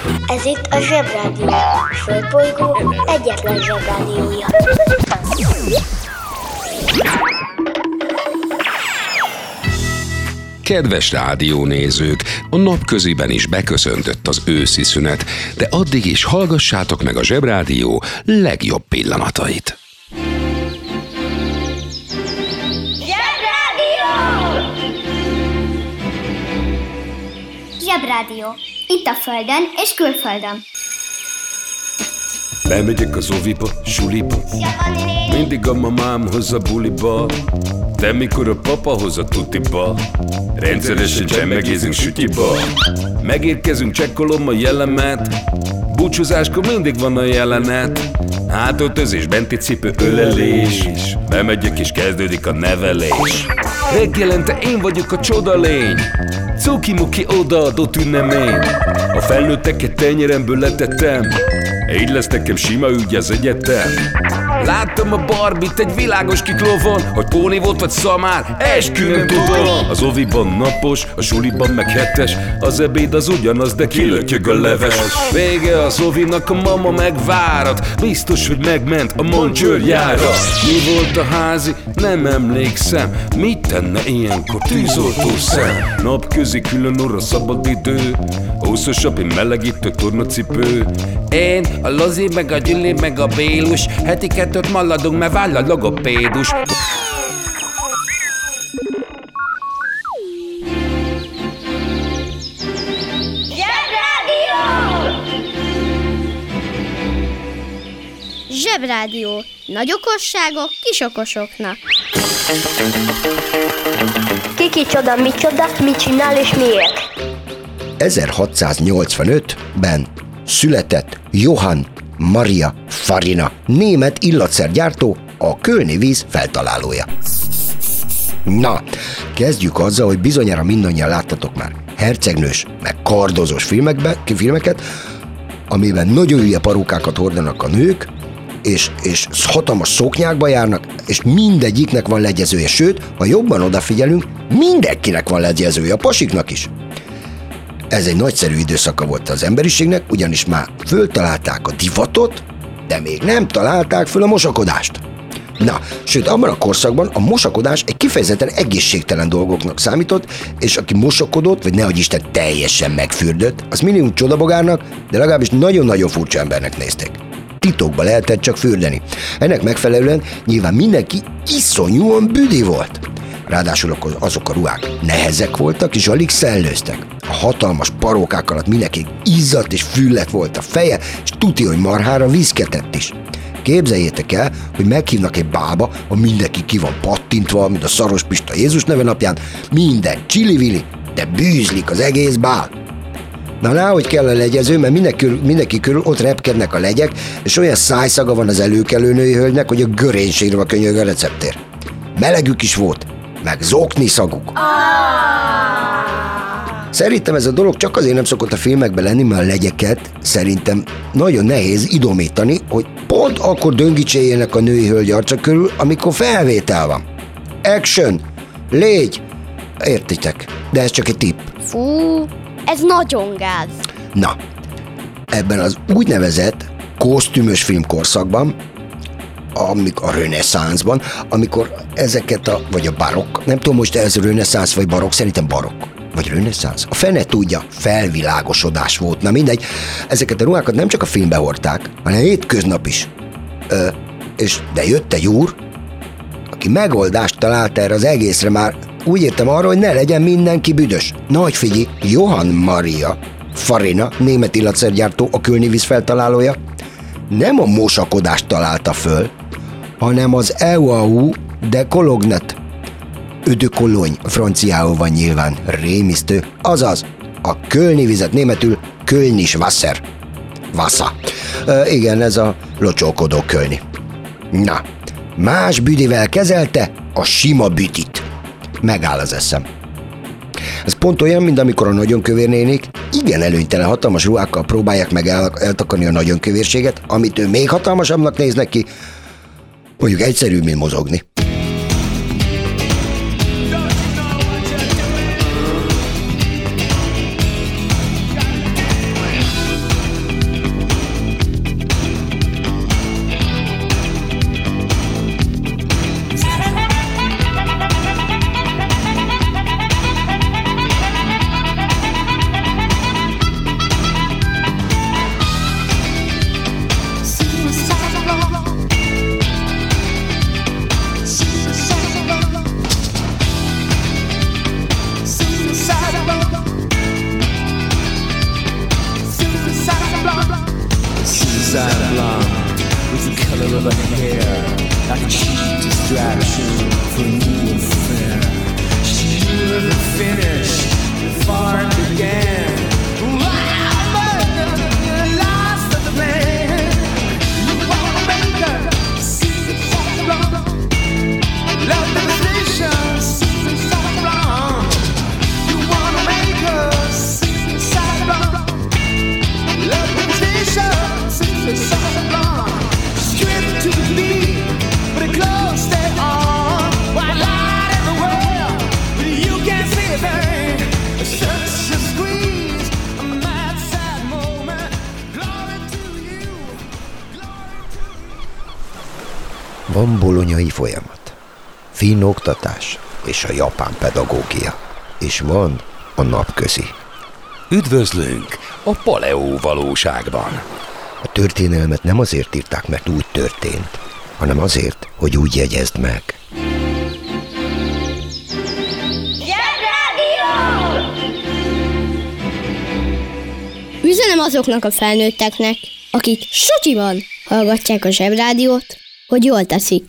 Ez itt a Zsebrádió, a Földbolygó egyetlen Zsebrádiója. Kedves rádiónézők, a napköziben is beköszöntött az őszi szünet, de addig is hallgassátok meg a Zsebrádió legjobb pillanatait. Zsebrádió. Itt a Földön és külföldön. Bemegyek az oviba, suliba, mindig a mamám hoz a buliba, de mikor a papa hoz a tutiba, rendszeresen csemmegézünk sütyiba. Megérkezünk, csekkolom a jellemet, búcsúzáskor mindig van a jelenet. Hátöltözés, benti cipő, ölelés, bemegyek és kezdődik a nevelés. Reggelente én vagyok a csoda lény, cuki-muki odaadott ünnemény. A felnőtteket tenyeremből letettem, így lesz nekem sima ügy az egyetem. Láttam a Barbit egy világos kiklovon, hogy Póni volt vagy szamár, esküvőn tudom. Az oviban napos, a suliban meg hetes, az ebéd az ugyanaz, de kilötyög a leves. Vége az ovinak, a mama megvárat, biztos, hogy megment a Moncsőrjára. Mi volt a házi? Nem emlékszem, mit tenne ilyenkor tűzoltó szem? Napközi külön orra szabad idő, úszosabb, én melegítő tornacipő. Én, a Lozi, meg a Gyüli, meg a Bélus, heti kettőt maladunk, mert váll a logopédus. Zsebrádió. Nagy okosságok kis okosoknak. Ki csoda, mit csinál és miért? 1685-ben született Johann Maria Farina, német illatszergyártó, a kölni víz feltalálója. Na, kezdjük azzal, hogy bizonyára mindannyian láttatok már hercegnős, meg kardozós filmeket, amiben nagyon hülye parókákat hordanak a nők, és hatalmas szoknyákba járnak, és mindegyiknek van legyezője, sőt, ha jobban odafigyelünk, mindenkinek van legyezője, a pasiknak is. Ez egy nagyszerű időszaka volt az emberiségnek, ugyanis már föltalálták a divatot, de még nem találták föl a mosakodást. Na, sőt, abban a korszakban a mosakodás egy kifejezetten egészségtelen dolgoknak számított, és aki mosakodott, vagy nehogy Isten teljesen megfürdött, az minimum csodabogárnak, de legalábbis nagyon-nagyon furcsa embernek nézték. Titokba lehetett csak fürdeni. Ennek megfelelően nyilván mindenki iszonyúan büdi volt. Ráadásul azok a ruhák nehezek voltak, és alig szellőztek. A hatalmas parókák alatt mindenki izzadt és füllet volt a feje, és tuti, hogy marhára viszketett is. Képzeljétek el, hogy meghívnak egy bába, ha mindenki ki van pattintva, mint a Szaros Pista Jézus neve napján, minden csili-vili, de bűzlik az egész bál. Na, láhogy kell a legyező, mert mindenki körül ott repkednek a legyek, és olyan szájszaga van az előkelő női hölgynek, hogy a görénységre könyög a receptér. Melegük is volt, meg zokni szaguk. Szerintem ez a dolog csak azért nem szokott a filmekben lenni, mert a legyeket szerintem nagyon nehéz idomítani, hogy pont akkor döngicséljének a női hölgy arca körül, amikor felvétel van. Action! Légy! Értitek, de ez csak egy tipp. Fú, ez nagyon gáz. Na, ebben az úgynevezett kosztümös filmkorszakban, a reneszánszban, amikor ezeket vagy a barokk, nem tudom most ez reneszánsz vagy barokk, szerintem barokk, vagy reneszánsz, a fene tudja, felvilágosodás volt, na mindegy, ezeket a ruhákat nem csak a filmbe hordták, hanem hétköznap is. De jött egy úr, aki megoldást talált erre az egészre, már úgy értem arra, hogy ne legyen mindenki büdös. Nagy figyelj, Johann Maria Farina, német illatszergyártó, a kölni víz feltalálója, nem a mosakodást találta föl, hanem az EUAU de Colognet. De Cologne, franciául van nyilván, rémisztő, azaz a kölni vizet, németül Kölnis Wasser. Vassa. Igen, ez a locsolkodó kölni. Na, más büdivel kezelte a sima bütit. Megáll az eszem. Ez pont olyan, mint amikor a nagyon kövér nénik igen előnytelen hatalmas ruhákkal próbálják meg eltakarni a nagyon kövérséget, amit ő még hatalmasabbnak néznek ki, mondjuk egyszerűbb, mint mozogni. Van bolonyai folyamat, finn oktatás és a japán pedagógia, és van a napközi. Üdvözlünk a Paleó valóságban. A történelmet nem azért írták, mert úgy történt, hanem azért, hogy úgy jegyezd meg. Üzenem azoknak a felnőtteknek, akik sutyiban hallgatják a Zsebrádiót, hogy jól teszik.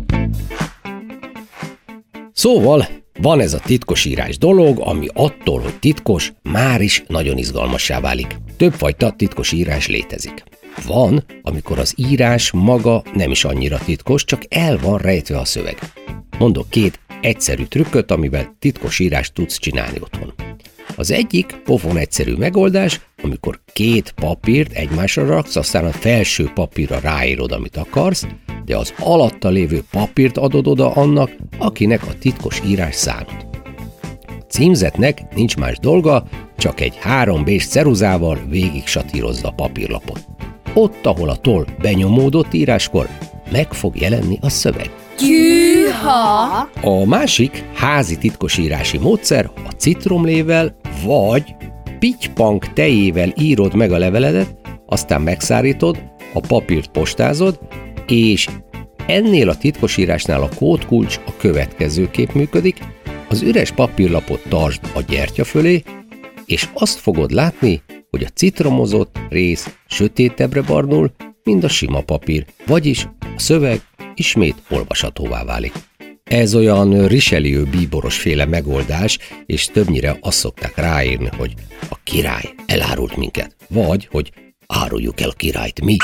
Szóval van ez a titkosírás dolog, ami attól, hogy titkos, már is nagyon izgalmassá válik. Többfajta titkosírás létezik. Van, amikor az írás maga nem is annyira titkos, csak el van rejtve a szöveg. Mondok 2 egyszerű trükköt, amivel titkosírást tudsz csinálni otthon. Az egyik pofon egyszerű megoldás, amikor 2 papírt egymásra raksz, aztán a felső papírra ráírod, amit akarsz, de az alatta lévő papírt adod oda annak, akinek a titkos írás szánod. A címzetnek nincs más dolga, csak egy 3B-s ceruzával végig satírozza a papírlapot. Ott, ahol a toll benyomódott íráskor, meg fog jelenni a szöveg. Gyűha! A másik házi titkosírási módszer a citromlével vagy pittypank tejével írod meg a leveledet, aztán megszárítod, a papírt postázod, és ennél a titkosírásnál a kódkulcs a következőképp működik, az üres papírlapot tartsd a gyertya fölé, és azt fogod látni, hogy a citromozott rész sötétebbre barnul, mint a sima papír, vagyis a szöveg ismét olvashatóvá válik. Ez olyan Richelieu bíboros féle megoldás, és többnyire azt szokták ráírni, hogy a király elárult minket, vagy hogy áruljuk el a királyt mi.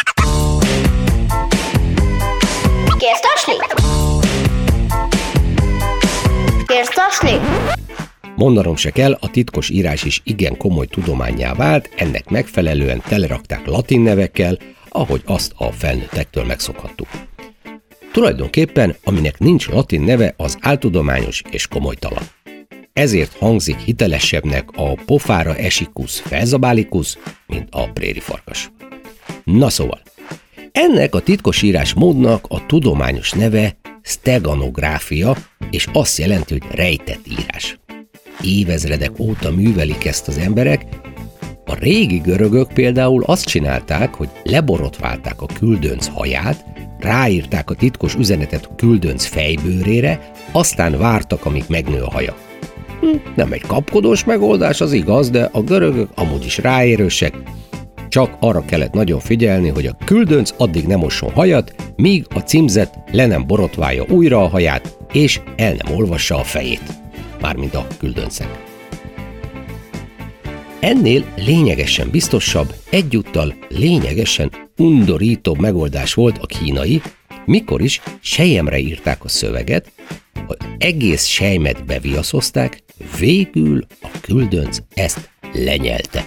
Kérsz tasni? Kérsz tasni? Mondanom se kell, a titkos írás is igen komoly tudománnyá vált, ennek megfelelően telerakták latin nevekkel, ahogy azt a felnőttektől megszokhattuk. Tulajdonképpen, aminek nincs latin neve, az áltudományos és komolytalan. Ezért hangzik hitelesebbnek a pofára esikusz felzabálikusz, mint a prérifarkas. Na szóval, ennek a titkosírás módnak a tudományos neve steganográfia, és azt jelenti, hogy rejtett írás. Évezredek óta művelik ezt az emberek. A régi görögök például azt csinálták, hogy leborotválták a küldönc haját, ráírták a titkos üzenetet a küldönc fejbőrére, aztán vártak, amíg megnő a haja. Nem egy kapkodós megoldás, az igaz, de a görögök amúgy is ráérősek, csak arra kellett nagyon figyelni, hogy a küldönc addig nem mosson hajat, míg a címzett le nem borotválja újra a haját, és el nem olvassa a fejét. Mármint a küldöncek. Ennél lényegesen biztosabb, egyúttal lényegesen undorítóbb megoldás volt a kínai, mikor is selyemre írták a szöveget, az egész selymet beviaszozták, végül a küldönc ezt lenyelte.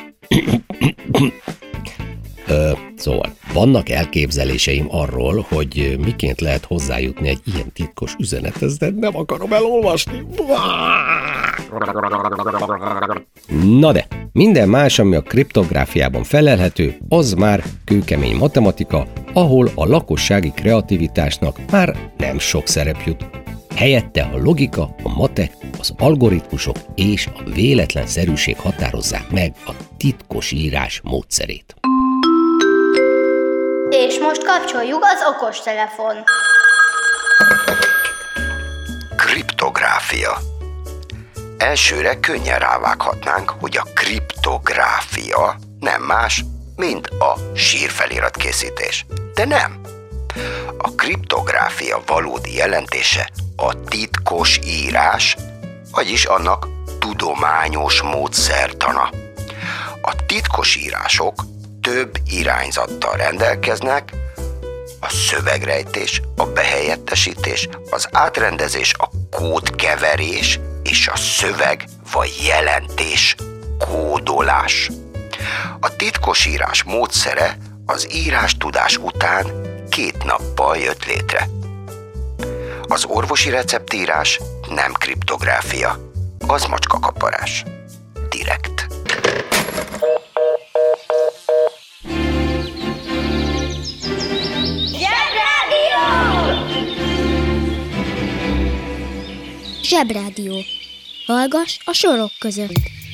Szóval vannak elképzeléseim arról, hogy miként lehet hozzájutni egy ilyen titkos üzenethez, de nem akarom elolvasni. Na de, minden más, ami a kriptográfiában felelhető, az már kőkemény matematika, ahol a lakossági kreativitásnak már nem sok szerep jut. Helyette a logika, a matek, az algoritmusok és a véletlenszerűség határozzák meg a titkosírás módszerét. És most kapcsoljuk az okostelefon. Kriptográfia. Elsőre könnyen rávághatnánk, hogy a kriptográfia nem más, mint a sírfeliratkészítés. De nem. A kriptográfia valódi jelentése a titkos írás, vagyis annak tudományos módszertana. A titkos írások több irányzattal rendelkeznek, a szövegrejtés, a behelyettesítés, az átrendezés, a kódkeverés és a szöveg vagy jelentés kódolás. A titkosírás módszere az írástudás után 2 nappal jött létre. Az orvosi receptírás nem kriptográfia, az macskakaparás. Direkt. Zsebrádió! Zsebrádió. Hallgass a sorok között.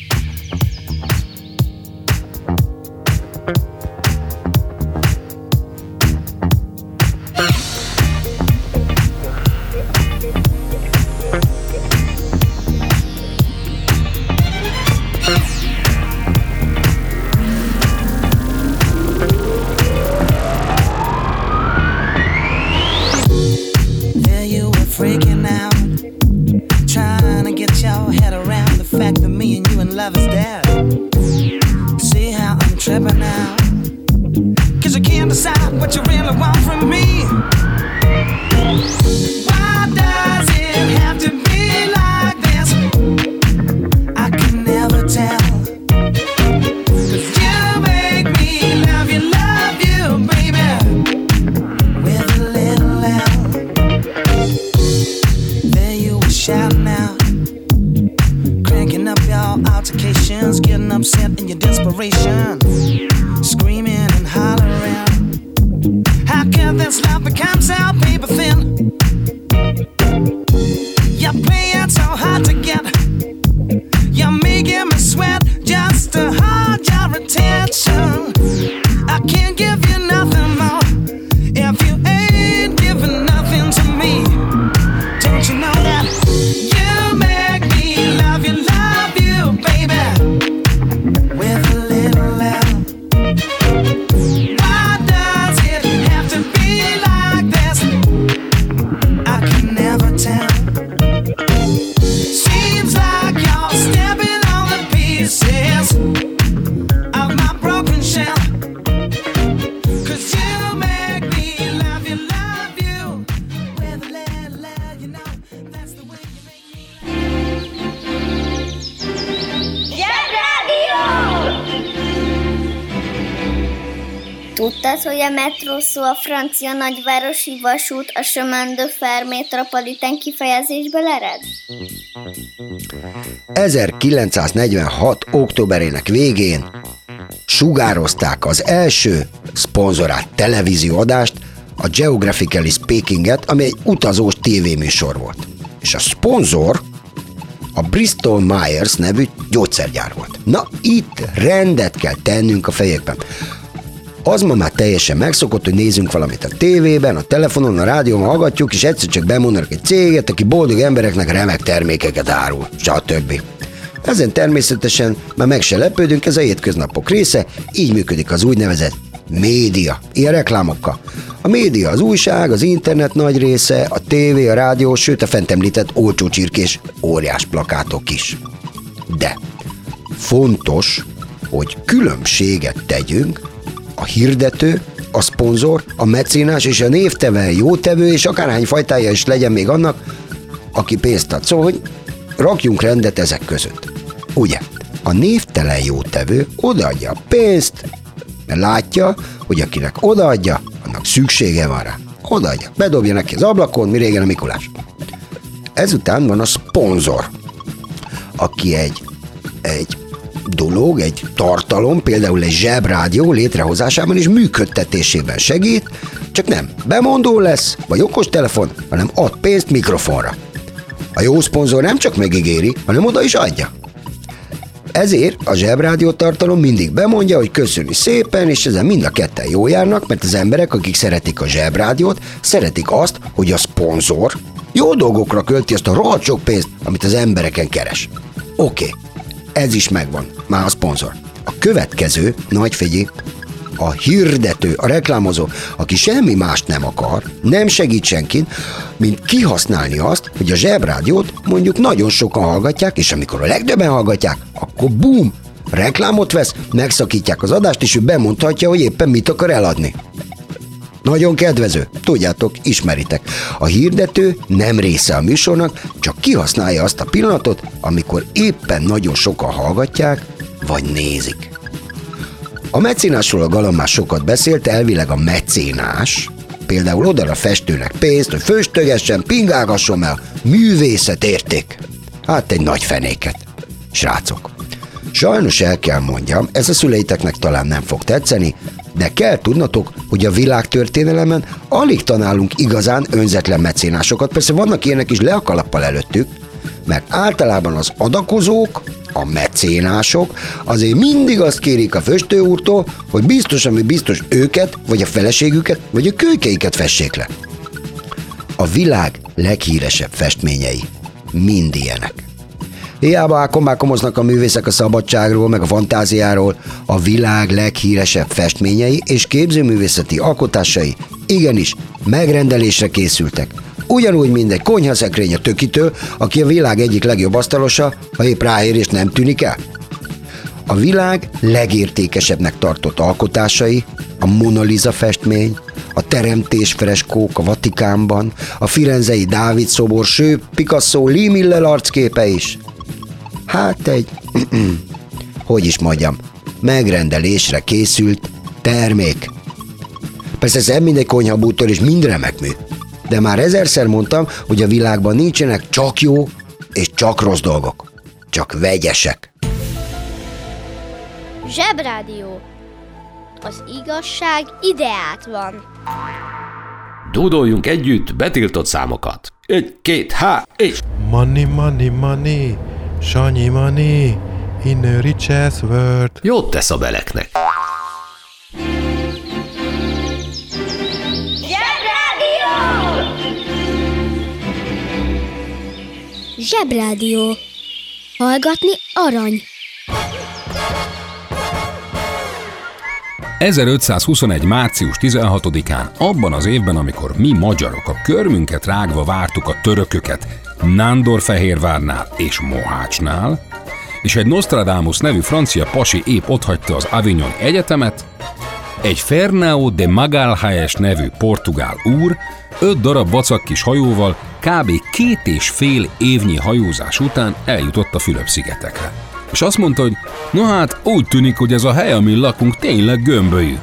Freaking out, trying to get your head around the fact that me and you in love is dead. See how I'm tripping now, 'cause you can't decide what you really want from me. Why does it have to be like this? I can never tell, 'cause you make me love you, baby, with a little L. Shouting out, cranking up your altercations, getting upset in your desperation, screaming and hollering. How can this love become so paper thin? You're playing so hard to get, you're making me sweat just to hold your attention. I can't give you nothing more if you ain't giving nothing to me. Don't you know that? You make me love you, baby, with a little L. Why does it have to be like this? I can never tell. Seems like you're stepping on the pieces of my broken shell. 'Cause you make me love you, with a little L, you know, that's the way you make me. Zsebrádió! Tudtad, hogy a metró szó a francia nagyvárosi vasút, a chemin de fer métropolitain kifejezésből ered? 1946. októberének végén sugározták az első szponzorált televízióadást, a Geographically Speaking-et, ami egy utazós tévéműsor volt. És a szponzor a Bristol Myers nevű gyógyszergyár volt. Na, itt rendet kell tennünk a fejekben. Az ma már teljesen megszokott, hogy nézzünk valamit a tévében, a telefonon, a rádión, hallgatjuk, és egyszer csak bemondanak egy céget, aki boldog embereknek remek termékeket árul, stb. Ezen természetesen már meg se lepődünk, ez a hétköznapok része, így működik az úgynevezett média, ilyen reklámokkal. A média az újság, az internet nagy része, a tévé, a rádió, sőt a fent említett olcsó csirkés óriás plakátok is. De fontos, hogy különbséget tegyünk a hirdető, a szponzor, a mecénás és a névtelen jótevő, és akárhány fajtája is legyen még annak, aki pénzt ad. Szóval, hogy rakjunk rendet ezek között. Ugye, a névtelen jótevő odaadja a pénzt, mert látja, hogy akinek odaadja, annak szüksége van rá. Odaadja, bedobja neki az ablakon, mi régen a Mikulás. Ezután van a szponzor, aki egy dolog, egy tartalom, például egy zsebrádió létrehozásában és működtetésében segít, csak nem bemondó lesz, vagy okostelefon, hanem ad pénzt mikrofonra. A jó szponzor nem csak megígéri, hanem oda is adja. Ezért a zsebrádió tartalom mindig bemondja, hogy köszöni szépen, és ezen mind a ketten jól járnak, mert az emberek, akik szeretik a zsebrádiót, szeretik azt, hogy a szponzor jó dolgokra költi azt a rohadt sok pénzt, amit az embereken keres. Oké, ez is megvan, már a szponzor. A következő, nagy figyelj, a hirdető, a reklámozó, aki semmi mást nem akar, nem segít senkin, mint kihasználni azt, hogy a zsebrádiót mondjuk nagyon sokan hallgatják, és amikor a legtöbben hallgatják, akkor bum, reklámot vesz, megszakítják az adást, és ő bemondhatja, hogy éppen mit akar eladni. Nagyon kedvező, tudjátok, ismeritek. A hirdető nem része a műsornak, csak kihasználja azt a pillanatot, amikor éppen nagyon sokan hallgatják, vagy nézik. A mecénásról a Galamb már sokat beszélt, elvileg a mecénás például oda a festőnek pénzt, hogy föstögessen, pingálgasson el, művészet érték. Hát egy nagy fenéket. Srácok, sajnos el kell mondjam, ez a szüleiteknek talán nem fog tetszeni, de kell tudnatok, hogy a világtörténelemben alig találunk igazán önzetlen mecénásokat. Persze vannak ilyenek is le a kalappal előttük, mert általában az adakozók, a mecénások azért mindig azt kérik a festőúrtól, hogy biztos, ami biztos őket, vagy a feleségüket, vagy a kölykeiket fessék le. A világ leghíresebb festményei mind ilyenek. Hiába ákomákomoznak a művészek a szabadságról, meg a fantáziáról, a világ leghíresebb festményei és képzőművészeti alkotásai igenis megrendelésre készültek. Ugyanúgy, mint egy konyhaszekrény a tökitől, aki a világ egyik legjobb asztalosa, ha épp ráér és nem tűnik el. A világ legértékesebbnek tartott alkotásai, a Mona Lisa festmény, a teremtés freskók a Vatikánban, a firenzei Dávid szobor, sőt Picasso Lee Miller arcképe is. Hát egy, hogy is mondjam, megrendelésre készült termék. Persze ez nem mindegy konyhabútor és mind remek mű, de már ezerszer mondtam, hogy a világban nincsenek csak jó és csak rossz dolgok, csak vegyesek. Zsebrádió. Az igazság ideát van. Dúdoljunk együtt betiltott számokat. 1, 2, és... Money, money, money, Sanyi money, in a richest world. Jót tesz a beleknek. Zsebrádió. Hallgatni arany. 1521. március 16-án, abban az évben, amikor mi magyarok a körmünket rágva vártuk a törököket Nándorfehérvárnál és Mohácsnál, és egy Nostradamus nevű francia pasi épp otthagyta az Avignon Egyetemet, egy Fernão de Magalhães nevű portugál úr 5 darab vacak kis hajóval kb. 2,5 évnyi hajózás után eljutott a Fülöp-szigetekre. És azt mondta, hogy no hát úgy tűnik, hogy ez a hely, amin lakunk, tényleg gömbölyű.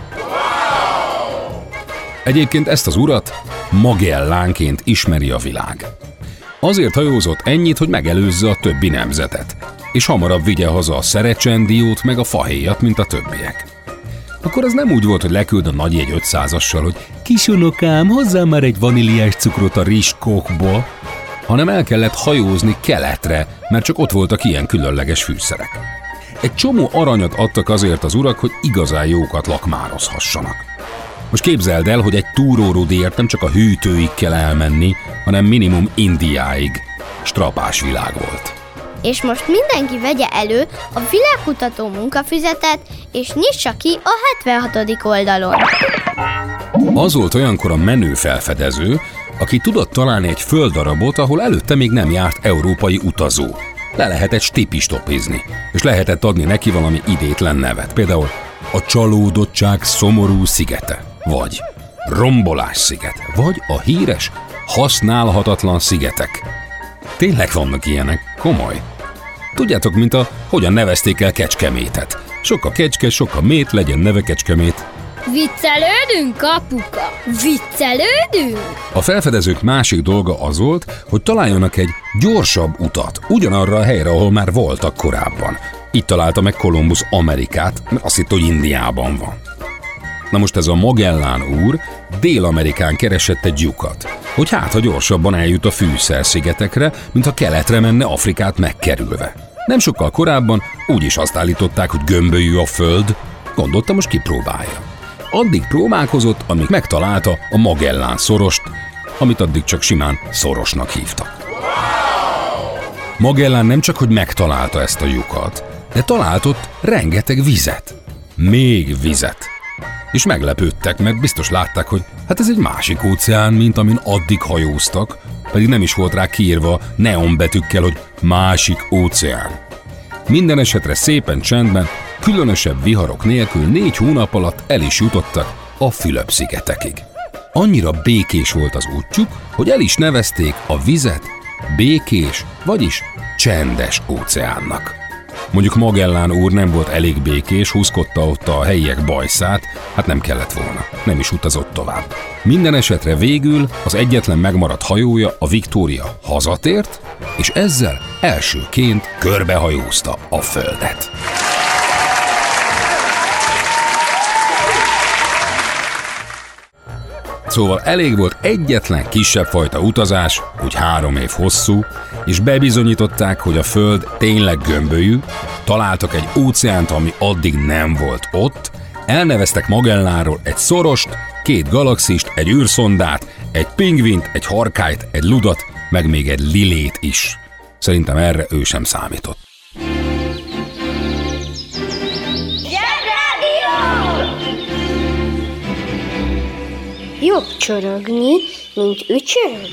Egyébként ezt az urat Magellánként ismeri a világ. Azért hajózott ennyit, hogy megelőzze a többi nemzetet, és hamarabb vigye haza a szerecsendiót meg a fahéjat, mint a többiek. Akkor az nem úgy volt, hogy leküld a nagyjegy 500-assal, hogy kisunokám, hozzá már egy vaníliás cukrot a rizskókból, hanem el kellett hajózni keletre, mert csak ott voltak ilyen különleges fűszerek. Egy csomó aranyat adtak azért az urak, hogy igazán jókat lakmározhassanak. Most képzeld el, hogy egy túrórudíjért nem csak a hűtőig kell elmenni, hanem minimum Indiáig. Strapás világ volt. És most mindenki vegye elő a világkutató munkafüzetet, és nyissa ki a 76. oldalon. Az volt olyankor a menő felfedező, aki tudott találni egy földdarabot, ahol előtte még nem járt európai utazó. Le lehetett stipistopizni, és lehetett adni neki valami idétlen nevet. Például a csalódottság szomorú szigete, vagy rombolás szigete, vagy a híres használhatatlan szigetek. Tényleg vannak ilyenek, komoly. Tudjátok, mint hogyan nevezték el Kecskemétet. Sok a kecske, sok a mét, legyen neve Kecskemét. Viccelődünk, apuka? Viccelődünk? A felfedezők másik dolga az volt, hogy találjanak egy gyorsabb utat ugyanarra a helyre, ahol már voltak korábban. Itt találta meg Kolumbusz Amerikát, mert azt hitt, hogy Indiában van. Na most ez a Magellán úr Dél-Amerikán keresett egy lyukat, hogy hát ha gyorsabban eljut a fűszerszigetekre, mint ha keletre menne Afrikát megkerülve. Nem sokkal korábban úgy is azt állították, hogy gömbölyű a föld, gondolta, most kipróbálja. Addig próbálkozott, amíg megtalálta a Magellán szorost, amit addig csak simán szorosnak hívtak. Magellán nem csak, hogy megtalálta ezt a lyukat, de talált ott rengeteg vizet. Még vizet. És meglepődtek, mert biztos látták, hogy hát ez egy másik óceán, mint amin addig hajóztak, pedig nem is volt rá kiírva neonbetűkkel, hogy másik óceán. Minden esetre szépen csendben, különösebb viharok nélkül 4 hónap alatt el is jutottak a Fülöp-szigetekig. Annyira békés volt az útjuk, hogy el is nevezték a vizet békés, vagyis csendes óceánnak. Mondjuk Magellán úr nem volt elég békés, húzkodta ott a helyiek bajszát, hát nem kellett volna, nem is utazott tovább. Minden esetre végül az egyetlen megmaradt hajója, a Victoria hazatért, és ezzel elsőként körbehajózta a földet. Szóval elég volt egyetlen kisebb fajta utazás, úgy 3 év hosszú, és bebizonyították, hogy a Föld tényleg gömbölyű, találtak egy óceánt, ami addig nem volt ott, elneveztek Magelláról egy szorost, 2 galaxist, egy űrszondát, egy pingvint, egy harkályt, egy ludat, meg még egy lilét is. Szerintem erre ő sem számított. Jobb csorogni, mint ücsörög.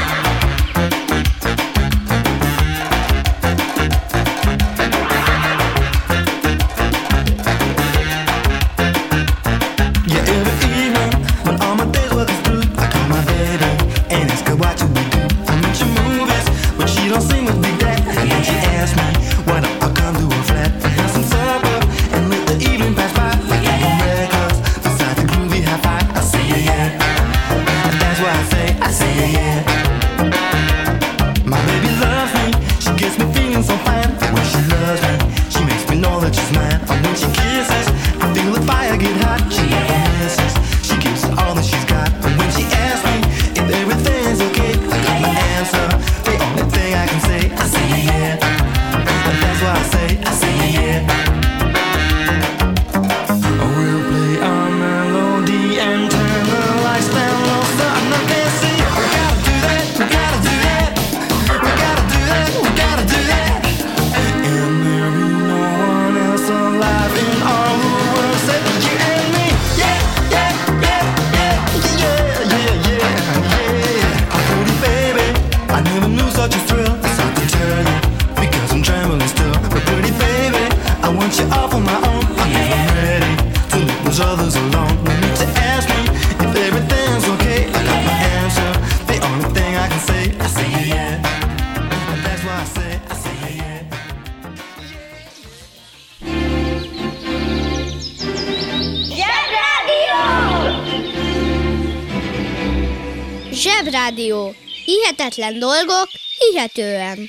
Zsebrádió. Hihetetlen dolgok, hihetően.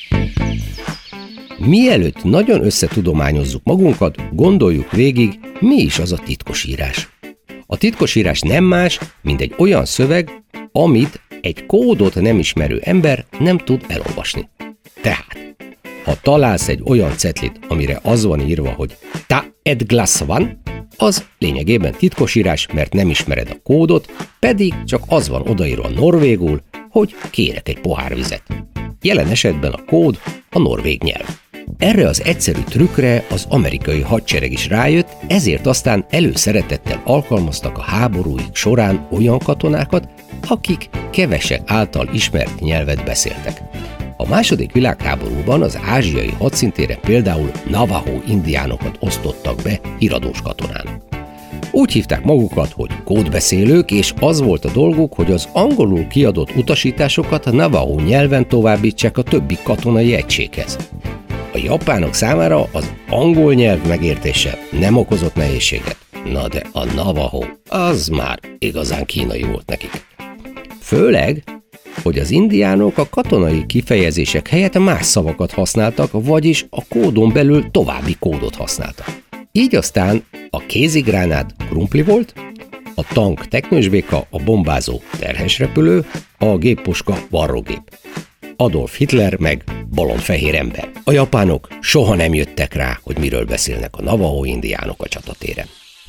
Mielőtt nagyon összetudományozzuk magunkat, gondoljuk végig, mi is az a titkosírás. A titkosírás nem más, mint egy olyan szöveg, amit egy kódot nem ismerő ember nem tud elolvasni. Tehát, ha találsz egy olyan cetlit, amire az van írva, hogy ta ett glas van, az lényegében titkosírás, mert nem ismered a kódot, pedig csak az van odaírva norvégul, hogy kérek egy pohár vizet. Jelen esetben a kód a norvég nyelv. Erre az egyszerű trükkre az amerikai hadsereg is rájött, ezért aztán előszeretettel alkalmaztak a háborúik során olyan katonákat, akik kevesek által ismert nyelvet beszéltek. A II. Világháborúban az ázsiai hadszintéren például Navajo indiánokat osztottak be híradós katonán. Úgy hívták magukat, hogy kódbeszélők, és az volt a dolguk, hogy az angolul kiadott utasításokat a Navajo nyelven továbbítsák a többi katonai egységhez. A japánok számára az angol nyelv megértése nem okozott nehézséget. Na de a Navajo, az már igazán kínai volt nekik. Főleg, hogy az indiánok a katonai kifejezések helyett más szavakat használtak, vagyis a kódon belül további kódot használtak. Így aztán a kézigránát krumpli volt, a tank teknősbéka, a bombázó terhesrepülő, a géppuska varrógép. Adolf Hitler meg balonfehér ember. A japánok soha nem jöttek rá, hogy miről beszélnek a Navajo indiánok a csatatéren.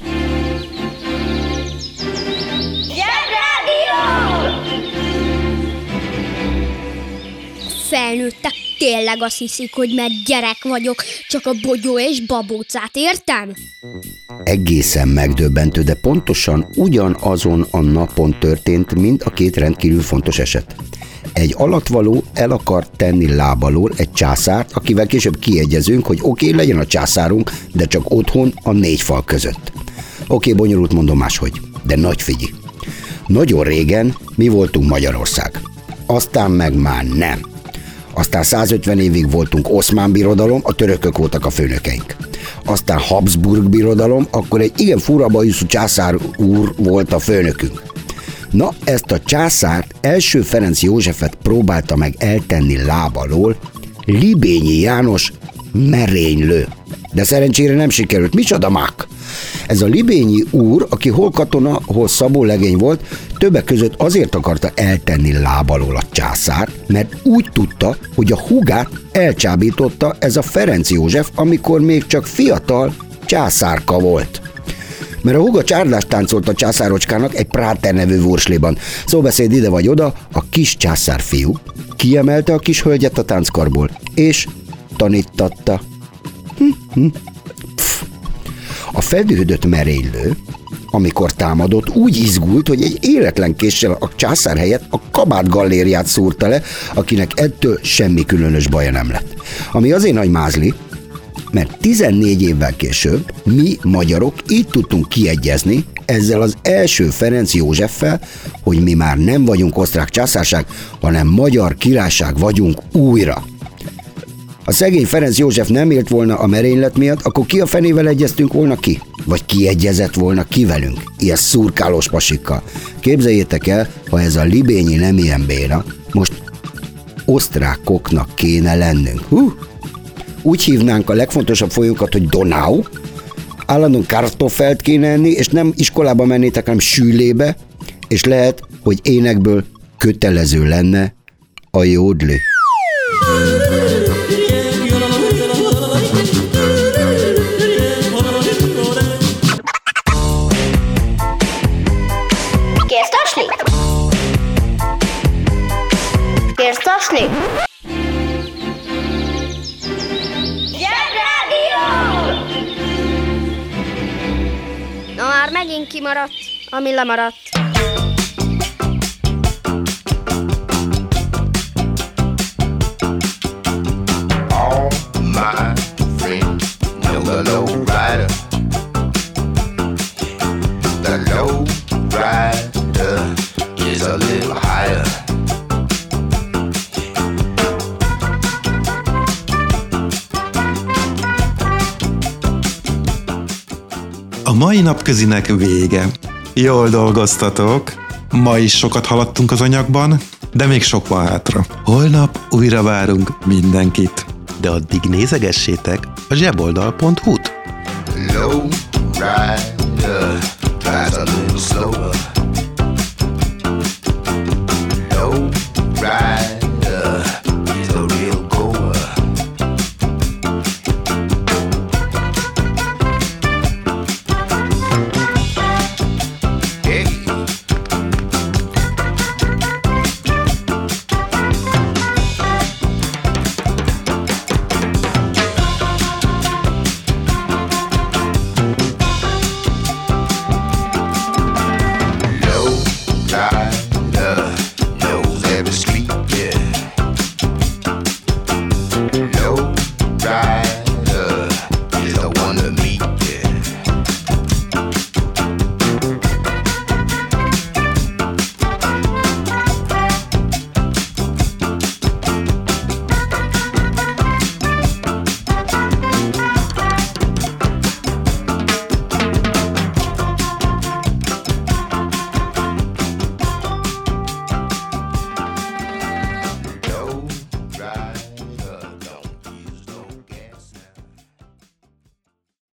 Felnőttek tényleg azt hiszik, hogy mert gyerek vagyok, csak a bogyó és babócát értem? Egészen megdöbbentő, de pontosan ugyanazon a napon történt, mint a 2 rendkívül fontos eset. Egy alattvaló el akart tenni lábalól egy császárt, akivel később kiegyezünk, hogy oké, legyen a császárunk, de csak otthon a 4 fal között. Oké, bonyolult, mondom máshogy, de nagy figyi. Nagyon régen mi voltunk Magyarország. Aztán meg már nem. Aztán 150 évig voltunk Oszmán birodalom, a törökök voltak a főnökeink. Aztán Habsburg birodalom, akkor egy igen fura bajuszú császár úr volt a főnökünk. Na, ezt a császárt első Ferenc Józsefet próbálta meg eltenni lábalól Libényi János merénylő. De szerencsére nem sikerült. Micsoda mák? Ez a libényi úr, aki hol katona, hol szabólegény volt, többek között azért akarta eltenni láb alól a császárt, mert úgy tudta, hogy a húgát elcsábította ez a Ferenc József, amikor még csak fiatal császárka volt. Mert a húga csárdást táncolt a császárocskának egy Práter nevű vursliban. Szóbeszéd ide vagy oda, a kis császárfiú kiemelte a kis hölgyet a tánckarból, és tanítatta. A feldühödött merénylő, amikor támadott, úgy izgult, hogy egy életlen késsel a császár helyett a kabát gallériát szúrta le, akinek ettől semmi különös baja nem lett. Ami azért nagy mázli, mert 14 évvel később mi, magyarok így tudtunk kiegyezni ezzel az első Ferenc Józseffel, hogy mi már nem vagyunk osztrák császárság, hanem magyar királyság vagyunk újra. Ha szegény Ferenc József nem élt volna a merénylet miatt, akkor ki a fenével egyeztünk volna ki? Vagy ki egyezett volna ki velünk? Ilyen szurkálós pasikkal. Képzeljétek el, ha ez a libényi nem ilyen béna, most osztrákoknak kéne lennünk. Úgy hívnánk a legfontosabb folyónkat, hogy Donau, állandóan kartoffelt kéne enni, és nem iskolába mennétek, hanem sűlébe, és lehet, hogy énekből kötelező lenne a jódli. Kérsz tasni? Na már megint kimaradt, ami lemaradt. All my friends know the low rider. The low rider is a little higher. A mai napközinek vége. Jól dolgoztatok. Ma is sokat haladtunk az anyagban, de még sok van hátra. Holnap újra várunk mindenkit. De addig nézegessétek a zseboldal.hu-t. Low rider drives a little slower.